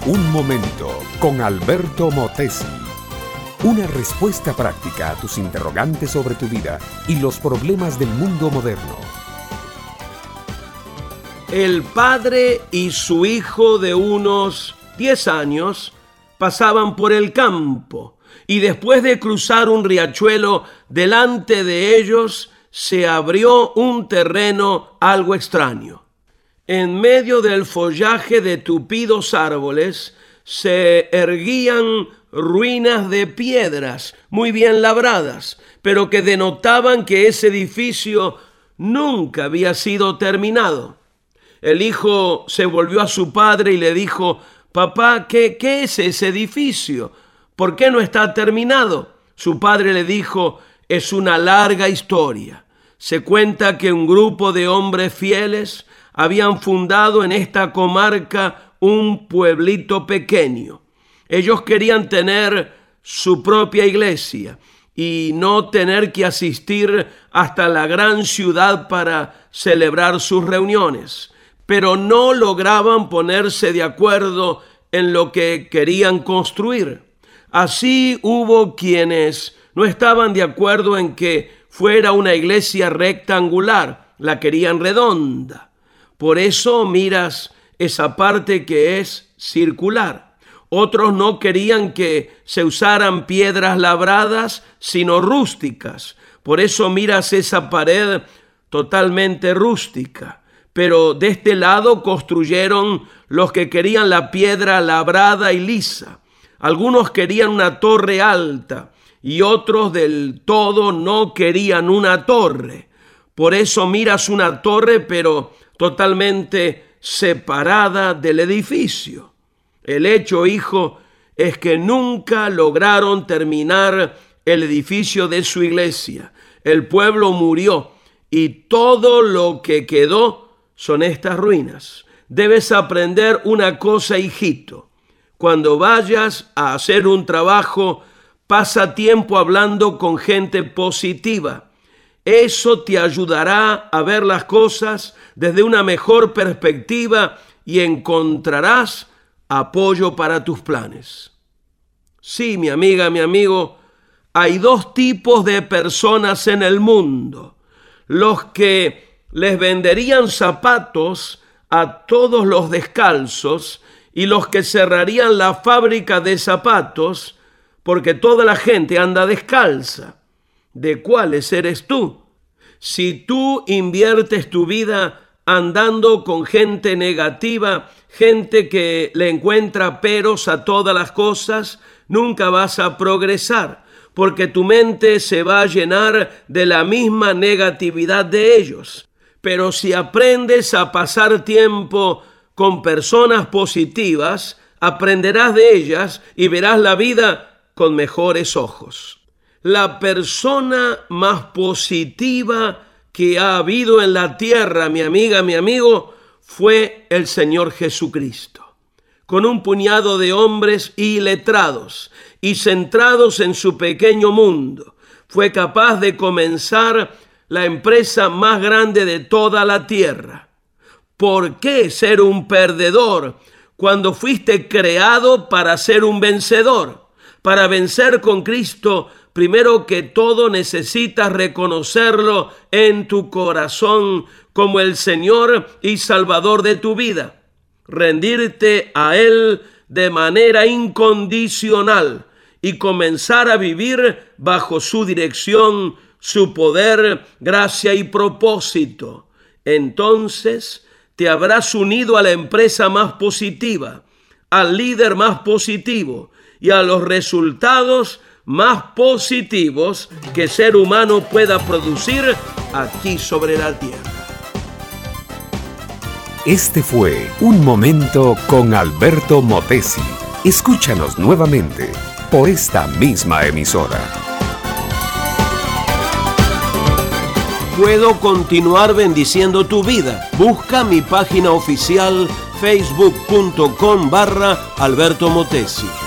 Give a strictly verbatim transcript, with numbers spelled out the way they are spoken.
Un momento con Alberto Motesi. Una respuesta práctica a tus interrogantes sobre tu vida y los problemas del mundo moderno. El padre y su hijo de unos diez años pasaban por el campo y después de cruzar un riachuelo delante de ellos se abrió un terreno algo extraño. En medio del follaje de tupidos árboles se erguían ruinas de piedras muy bien labradas, pero que denotaban que ese edificio nunca había sido terminado. El hijo se volvió a su padre y le dijo: «Papá, ¿qué, qué es ese edificio? ¿Por qué no está terminado?» Su padre le dijo: «Es una larga historia. Se cuenta que un grupo de hombres fieles habían fundado en esta comarca un pueblito pequeño. Ellos querían tener su propia iglesia y no tener que asistir hasta la gran ciudad para celebrar sus reuniones, pero no lograban ponerse de acuerdo en lo que querían construir. Así hubo quienes no estaban de acuerdo en que fuera una iglesia rectangular, la querían redonda. Por eso miras esa parte que es circular. Otros no querían que se usaran piedras labradas, sino rústicas. Por eso miras esa pared totalmente rústica. Pero de este lado construyeron los que querían la piedra labrada y lisa. Algunos querían una torre alta y otros del todo no querían una torre. Por eso miras una torre, pero totalmente separada del edificio. El hecho, hijo, es que nunca lograron terminar el edificio de su iglesia. El pueblo murió y todo lo que quedó son estas ruinas. Debes aprender una cosa, hijito. Cuando vayas a hacer un trabajo, pasa tiempo hablando con gente positiva. Eso te ayudará a ver las cosas desde una mejor perspectiva y encontrarás apoyo para tus planes. Sí, mi amiga, mi amigo, hay dos tipos de personas en el mundo. Los que les venderían zapatos a todos los descalzos y los que cerrarían la fábrica de zapatos porque toda la gente anda descalza. ¿De cuáles eres tú? Si tú inviertes tu vida andando con gente negativa, gente que le encuentra peros a todas las cosas, nunca vas a progresar, porque tu mente se va a llenar de la misma negatividad de ellos. Pero si aprendes a pasar tiempo con personas positivas, aprenderás de ellas y verás la vida con mejores ojos. La persona más positiva que ha habido en la tierra, mi amiga, mi amigo, fue el Señor Jesucristo. Con un puñado de hombres iletrados y centrados en su pequeño mundo, fue capaz de comenzar la empresa más grande de toda la tierra. ¿Por qué ser un perdedor cuando fuiste creado para ser un vencedor? Para vencer con Cristo, primero que todo necesitas reconocerlo en tu corazón como el Señor y Salvador de tu vida. Rendirte a Él de manera incondicional y comenzar a vivir bajo su dirección, su poder, gracia y propósito. Entonces te habrás unido a la empresa más positiva, al líder más positivo y a los resultados más positivos que ser humano pueda producir aquí sobre la tierra. Este fue Un Momento con Alberto Motesi. Escúchanos nuevamente por esta misma emisora. Puedo continuar bendiciendo tu vida. Busca mi página oficial facebook punto com barra Alberto Motesi.